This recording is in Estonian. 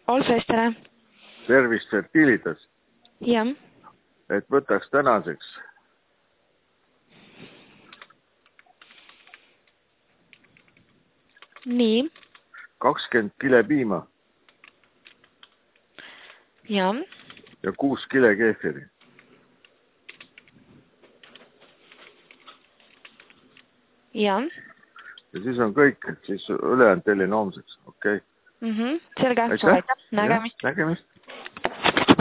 Olfes, tere. Tervist Fertilitas. Jah. Et võtaks tänaseks. Nii. 20 kile piima. Jah. Ja 6 kile keefiri. Jah. Ja siis on kõik, et siis ülejäänud tellin homseks, okei? Selge, suur aitäh, nägemist. Nägemist.